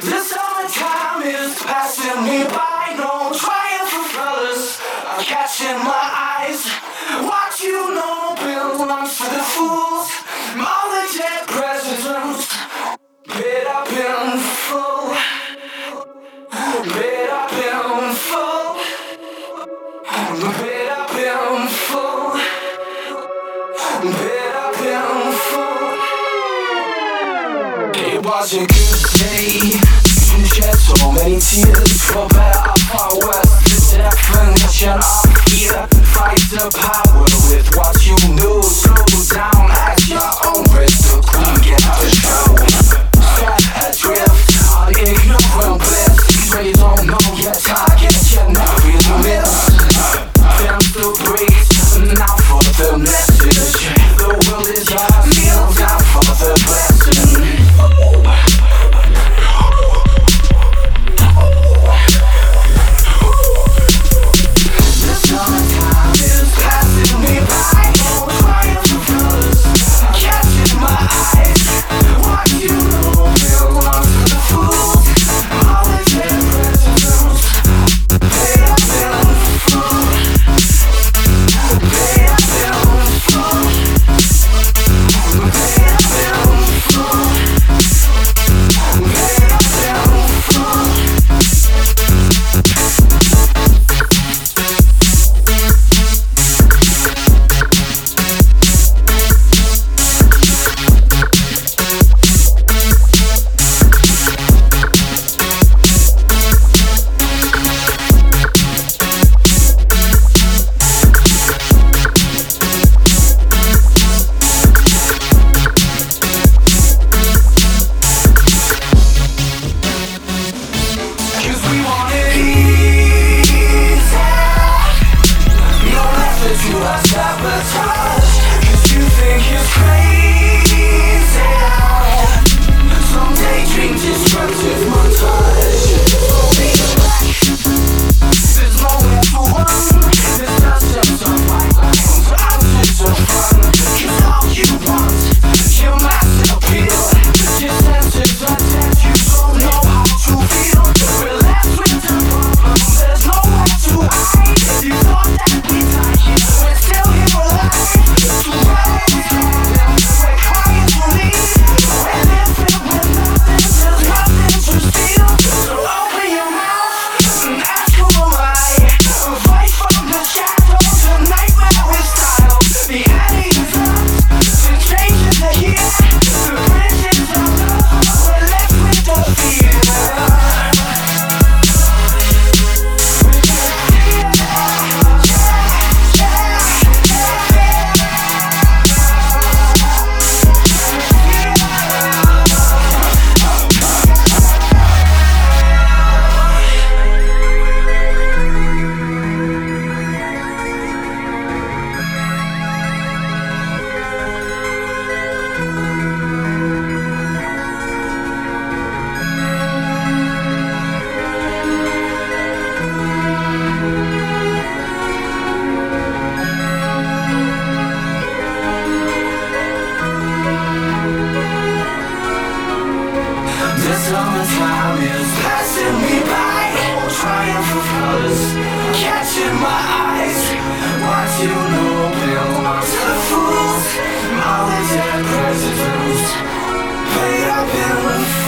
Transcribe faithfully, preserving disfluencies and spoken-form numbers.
The summertime is passing me by. No trying for fellas are catching my eyes. What you know belongs to the fools. All the dead presidents paid up in full. Paid up in full. Paid up in full. Paid up in full. It was a good day. You shed so many tears for better or for worse. The definition of fear. Fight the power with what you knew. Slow down at your own risk. The queen gets the show. Set adrift on ignorant bliss. When you don't know your target, you never really miss. Then the breeze, now for the message. The world is ours, kneel down for the blessing. Summertime is passing me by. Trying for colors, catching my eyes. What you know belongs to the fools. All the dead presidents paid up in